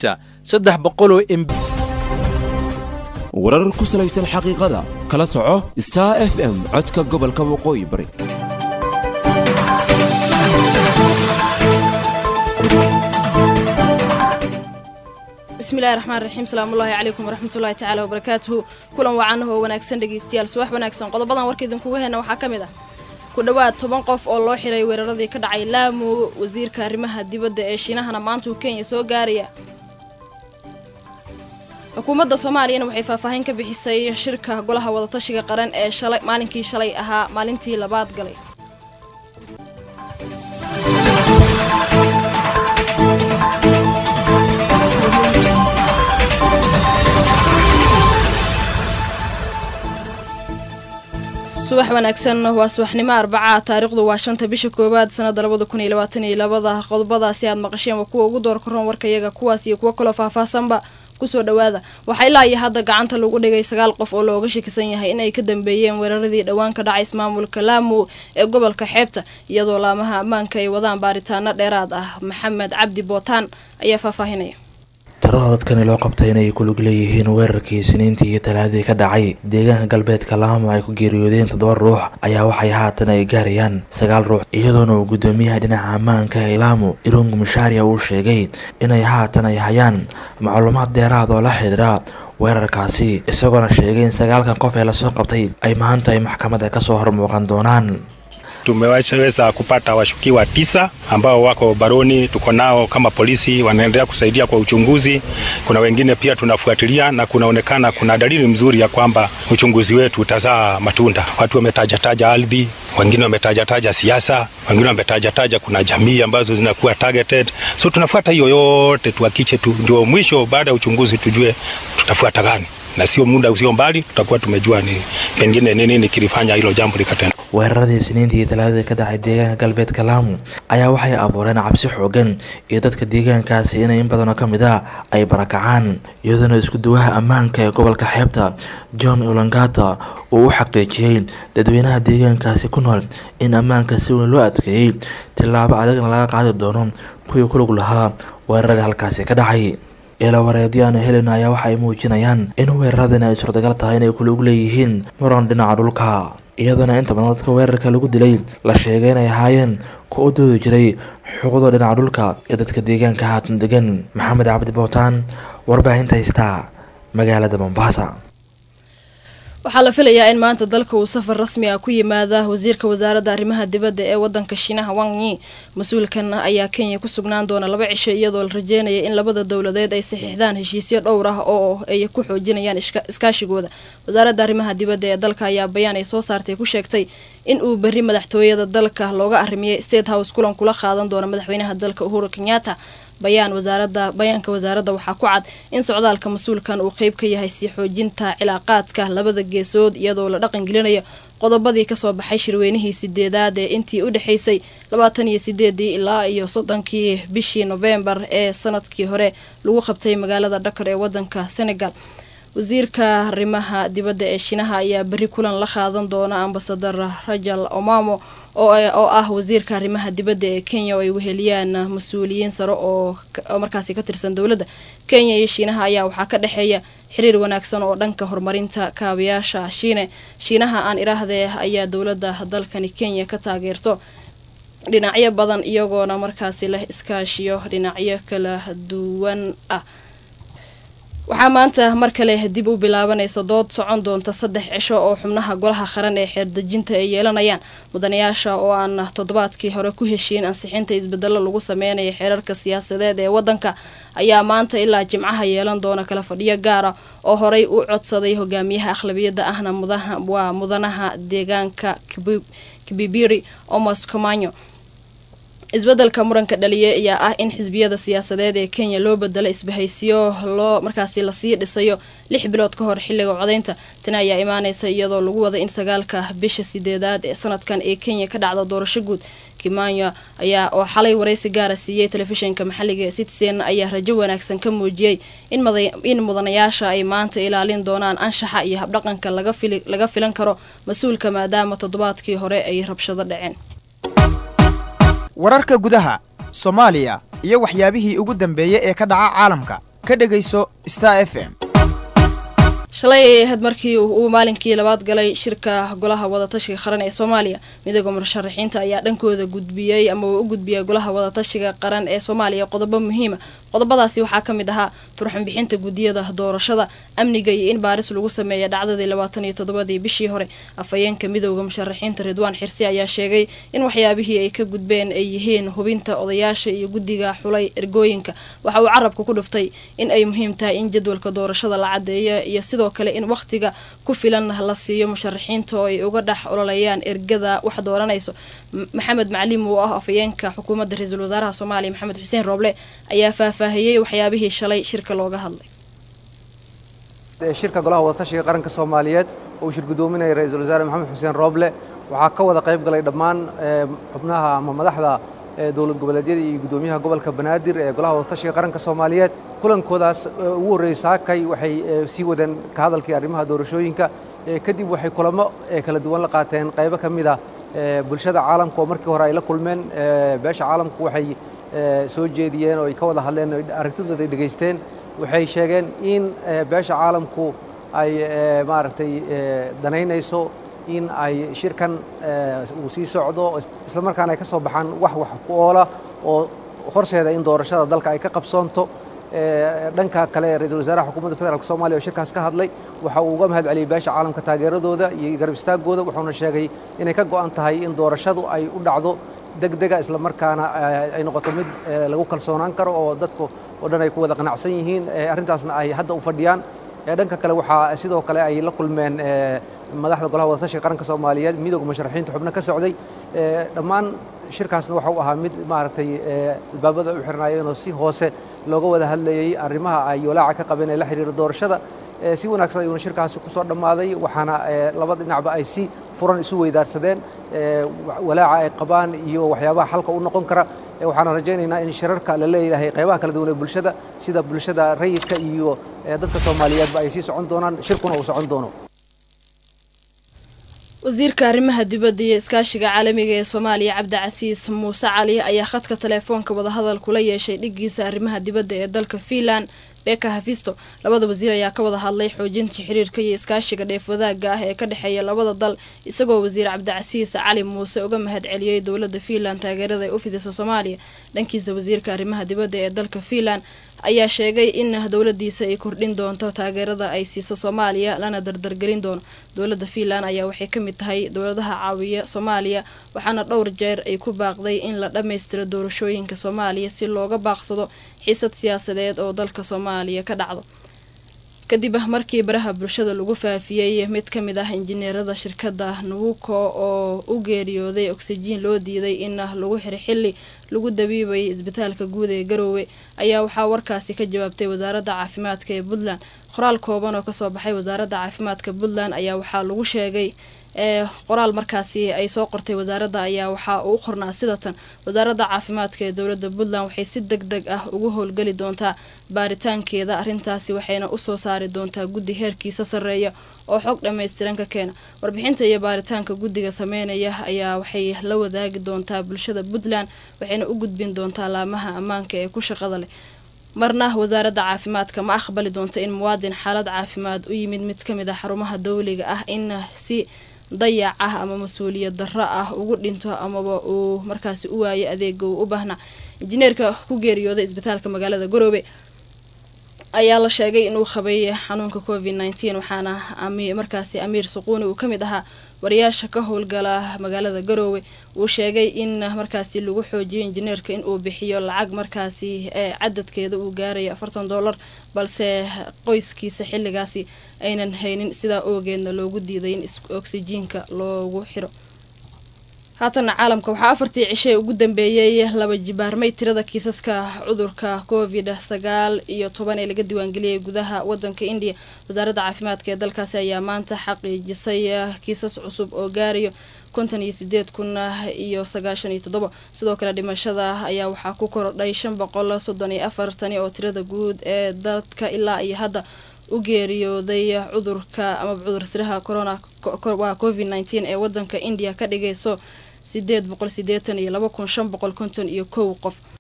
300 MB warar ku salaysan xaqiiqada kala soco Star FM codka gobolka waqooyi bari بسم الله الرحمن الرحيم السلام الله عليكم ورحمة الله تعالى وبركاته كلن وعنه وناكسن dhageystayaal subax wanaagsan qodobadan warkeedin kugu heena waxa kamid ah ku dhawaad 10 qof oo loo xiray weeraradii ka dhacay Lamu wasiirka arrimaha dibadda ee Shiinaha maanta uu Kenya soo gaaraya xukuumadda Soomaaliya waxay faahfaahin ka bixisay shirka golaha wada tashiga qaran ee maalinkii shalay ahaa maalintii labaad galay subax wanaagsan waa subaxnimo Arbaca taariikhdu waa 5 bisha koobaad sanada 2022 qodobadaasi aad maqasheen waa kuwa ugu door koron warkayaga kuwaas iyo kuwa kale faahfaahsanba ku soo dhawaada waxay ilaa hadda gacanta lagu dhigay 9 qof oo looga shakisan yahay in ay ka dambeeyeen weeraradii dhawaan ka dhacay ismaamulka Lamu ee gobolka Xeebta iyadoo laamaha ammaanka ay wadaan baaritaano dheeraad ah Maxamed Cabdi Bootaan ayaa faahfaahinaya dadkani loo qabtay inay ku lug leeyihiin weerarkii Isniintii iyo Talaadii ka dhacay deegaanka galbeedka Lamu ay ku geeriyoodeen 7 ruux ayaa waxay haatan ay gaarayaan 9 ruux iyadoona uu gudoomiyaha dhinaca ammaanka ee Lamu Irungu Musharia uu sheegay inay haatan ay hayaan macluumaad dheeraad oo la xiriira weerarkaasi isagoo sheegay in 9 qof ee la soo qabtay ay maanta ay maxkamadda ka soo hormuuqan doonaan Tumeweza kupata washukiwa 9 ambao wako baroni, tuko nao kama polisi wanaendelea kusaidia kwa uchunguzi. Kuna wengine pia tunafuatilia na kunaonekana kuna dalili nzuri ya kwamba uchunguzi wetu utazaa matunda. Watu wametaja ardhi, wengine wametaja siasa, wengine wametaja kuna jamii ambazo zinakuwa targeted. So tunafuata hiyo yote tuhakikishe ndio mwisho baada ya uchunguzi tujue tutafuata gani. Na sio muda usio mbali tutakuwa tumejua ni pengine nini kilifanya hilo jambo likatenda. weeraradii Isniintii iyo Talaadii ka dhacay deegaanka galbeedka Lamu ayaa waxay abuureen cabsi xooggan iyo dadka deegaankaasi inay in badan ka mid ah ay barakacaan iyadoo isku duwaha ammaanka ee gobolka Xeebta John Olangata uu xaqiijiyay dadweynaha deegaankaasi ku nool in ammaanka si weyn loo adkeeyay tilaabo adagna laga qaadi doono kuwii ku lug lahaa weerarada halkaasi ka dhacay ila wareediyana Helena ayaa waxay muujinayaan in weeraradana ay suurtagal tahay inay ku lug leeyihiin muran dhinaca dhulka iyadana inta badan dadka weerarka lagu dilay la sheegay inay ahaayeen ku doodi jiray xuquuqda dhinaca dhulka ee dadka deegaanka haatan degan Maxamed Cabdi Bootaan warbaahinta Star magaalada Mombasa waxaa la filayaa in maanta dalka uu safar rasmi ah ku yimaado wasiirka wasaaradda arrimaha dibadda ee wadanka Shiinaha Wang Yi mas'uulkan ayaa Kenya ku sugnaan doona 2 cisho iyadoo la rajeenayo in labada dawladeed ay saxiixdaan heshiisyo dhowr ah oo ay ku xoojinayaan iskaashigooda wasaaradda arrimaha dibadda ee dalka ayaa bayaan ay soo saartay ku sheegtay in uu bari madaxtooyada dalka looga arrimiyay State House kulan kula qaadan doona madaxweynaha dalka Uhuru Kenyatta bayaanka wasaaradda waxaa ku cad in socdaalka mas'uulkan uu qayb ka yahay si xoojinta cilaaqaadka labada geesood iyadoo la dhaqan gelinayo qodobadii ka soo baxay shirweynihii 8aad ee intii u dhaxaysay 28 ilaa iyo 30 bishii November ee sanadkii hore lagu qabtay magaalada Dakar ee wadanka Senegal wasiirka arrimaha dibadda ee Shiinaha ayaa bari kulan la qaadan doona ambassador Rajal Omamo oo ah wasiirka arrimaha dibadda ee Kenya oo ay weheliyaan mas'uuliyiin sare oo markaasi ka tirsan dawladda Kenya iyo Shiinaha ayaa waxa ka dhaxeeya xiriir wanaagsan oo dhanka horumarinta kaabayaasha Shiinaha aan iraahdee ayaa dawladda dalkani Kenya ka taageerto dhinacyo badan iyagoona markaasi leh iskaashiyo dhinacyo kala duwan ah waxaa maanta mar kale dib u bilaabanayso dood socon doonta 3 cisho oo xubnaha golaha qaran ee xeerdejinta ay yeelanayaan mudanayaasha oo aan toddobaadkii hore ku heshiin ansixinta isbeddello lagu sameeyo xeerarka siyaasadeed ee wadanka ayaa maanta ilaa Jimcaha yeelan doona kala fadhiyo gaar ah oo horey u codsaday hogaamiyaha aqlabiyadda ahna mudanaha deegaanka Kibibiri Omas Komanyo isbeddelka muranka dhaliyay ayaa ah in xisbiyada siyaasadeed ee Kenya loo bedelo isbahaysiyo loo markaasi la sii dhisayo 6 bilood ka hor xilliga codeynta tan ayaa imaanaysa iyadoo lagu wada in 9 bisha 8aad ee sanadkan ee Kenya ka dhacdo doorasho guud Kimanya ayaa oo xalay wareysi gaar ah siiyay telefishinka maxalliga Citizen ayaa rajo wanaagsan ka muujiyay in mudanayaasha ay maanta ilaalin doonaan anshaxa iyo habdhaqanka laga filan karo mas'uulka maadaama toddobaadkii hore ay rabshado dhaceen wararka gudaha Soomaaliya iyo waxyaabihii ugu dambeeyay ee ka dhaca caalamka ka dhagayso Star FM. shalay had markii uu maalinkii labaad galay shirka golaha wadatashiga qaran ee Soomaaliya midowga musharaxiinta ayaa dhankooda gudbiyay ama uu u gudbiyay golaha wadatashiga qaran ee Soomaaliya qodobo muhiim ah qodobadaasi waxaa kamid ahaa turxan bixinta gudiyada doorashada amniga iyo in baaris lagu sameeyo dhacdadii 27 bishii hore afayeenka midowga musharaxiinta Ridwaan Xirsi ayaa sheegay in waxyaabihii ay ka gudbeen ay yihiin hubinta odayaasha iyo gudiga xulay ergooyinka waxa uu carabka ku dhuftay in ay muhiim tahay in jadwalka doorashada la cadeeyo iyo sidoo kale in waqtiga ku filan la siiyo musharaxiinta oo ay uga dhax ololayaan ergada wax dooranayso maxamed maclim oo ah afayeenka xukuumadda ra'iisul wasaaraha Soomaaliya Maxamed Xuseen Rooble ayaa faahfaahiyay waxyaabihii shalay shirka looga hadlay shirka golaha wadatashiga qaranka Soomaaliyeed oo shir gudoominaya ra'iisul wasaare Maxamed Xuseen Rooble waxaa ka wada qayb galay dhammaan xubnaha ama madaxda dawlad goboleedyada iyo gudoomiyaha gobolka Banaadir ee golaha wadatashiga qaranka Soomaaliyeed kulankoodaas ugu horeeyay kay waxay sii wadeen ka hadalkii arrimaha doorashooyinka kadib waxay kulamo kala duwan la qaateen qaybo kamid ah bulshada caalamka oo markii hore ay la kulmeen beesha caalamku waxay soo jeediyeen oo ay ka wada hadleen aragtidooda ay dhageysteen waxay sheegeen in beesha caalamku ay maaragtay danaynayso in ay shirkan uu sii socdo isla markaana ay ka soo baxaan wax ku oola oo horseeda in doorashada dalka ay ka qabsoonto dhanka kale ra'iisul wasaaraha xukuumadda federaalka Soomaaliya oo shirkaas ka hadlay waxa uu uga mahad celiyay beesha caalamka taageeradooda iyo garab istaagooda wuxuuna sheegay inay ka go'an tahay in doorashadu ay u dhacdo degdega isla markaana ay noqoto mid lagu kalsoonaan karo oo dadku oo dhan ay ku wada qanacsan yihiin arrintaasna ay hadda u fadhiyaan dhanka kale waxa sidoo kale ay la kulmeen madaxda golaha wadatashiga qaranka Soomaaliyeed midowga musharaxiinta xubno ka socday dhammaan shirkaasna waxa uu ahaa mid maaragtay albaabada u xirnaayeen oo si hoose looga wada hadlayay arrimaha ay walaaca ka qabeen ee la xiriira doorashada si wanaagsan ayuu shirkaasi ku soo dhamaaday waxaana labada dhinacba ay si furan isu weydaarsadeen walaaca ay qabaan iyo waxyaabaha xalka u noqon kara waxaana rajaynaynaa in shirarka la leeyahay qaybaha kala duwan ee bulshada sida bulshada rayidka iyo dadka Soomaaliyeedba ay sii socon doonaan shirkuna uu socon doono wasiirka arrimaha dibadda iyo iskaashiga caalamiga ee Soomaaliya Cabdicasiis Muuse Cali ayaa khadka telefoonka wada hadal kula yeeshay dhigiisa arrimaha dibadda ee dalka Finland Beka Hafisto labada wasiir ayaa ka wada hadlay xoojinta xiriirka iyo iskaashiga dheef wadaaga ah ee ka dhaxeeya labada dal isagoo wasiir Cabdicasiis Cali Muuse uga mahad celiyay dawladda Finland taageerada ay u fidisay Soomaaliya dhankiisa wasiirka arrimaha dibadda ee dalka Finland ayaa sheegay in dawladdiisa ay kordhin doonto taageerada ay siiso Soomaaliya lana dardargelin doono dawladda Finland ayaa waxay ka mid tahay dawladaha caawiya Soomaaliya waxaana dhowr jeer ay ku baaqday in la dhameystiro doorashooyinka Soomaaliya si looga baaqsado xiisad siyaasadeed oo dalka Soomaaliya ka dhacdo kadib markii baraha bulshada lagu faafiyay mid kamid ah injineerada shirkadda Nuuko oo u geeriyooday oxygen loo diiday in lagu xiro xilli lagu dabiibay isbitaalka guud ee Garowe ayaa waxaa warkaasi ka jawaabtay wasaaradda caafimaadka ee Puntland qoraal kooban oo ka soo baxay wasaaradda caafimaadka Puntland ayaa waxaa lagu sheegay qoraal markaasi ay soo qortay wasaaradda ayaa waxa uu qornaa sidatan wasaaradda caafimaadka ee dawladda Puntland waxay si degdeg ah ugu howlgali doontaa baaritaankeeda arrintaasi waxayna u soo saari doontaa guddi heerkiisa sareeya oo xog dhameystiran ka keena warbixinta iyo baaritaanka guddiga sameynaya ayaa waxay la wadaagi doontaa bulshada Puntland waxayna u gudbin doontaa laamaha ammaanka ee ku shaqada leh marna wasaaradda caafimaadka ma aqbali doonto in muwaadin xaalad caafimaad u yimid mid kamid ah xarumaha dawliga ah in si dayac ah ama mas'uuliyad darro ah ugu dhinto amaba uu markaasi u waayo adeega uu u baahna injineerka ku geeriyooday isbitaalka magaalada Garowe ayaa la sheegay inuu qabay xanuunka COVID-19 waxaana markaasi Amiir Suquuni uu kamid ahaa wariyaasha ka howlgala magaalada Garowe uu sheegay in markaasi lagu xoojiyay injineerka in uu bixiyo lacag markaasi cadadkeeda uu gaaray $40 balse qoyskiisa xilligaasi aynan haynin sida oogeedna loogu diiday in oxygen-ka loogu xiro haatan caalamka waxa afartii cishay ugu dambeeyay laba jibaarmay tirada kiisaska cudurka COVID-19 ee laga diiwaangeliyay gudaha wadanka India wasaaradda caafimaadka ee dalkaasi ayaa maanta xaqiijisay kiisas cusub oo gaarayo 58,097 sidoo kale dhimashada ayaa waxaa ku kordhay 534 oo tirada guud ee dadka ilaa iyo hadda u geeriyooday cudurka ama cudur siraha corona COVID-19 ee wadanka India ka dhigayso 882,551 qof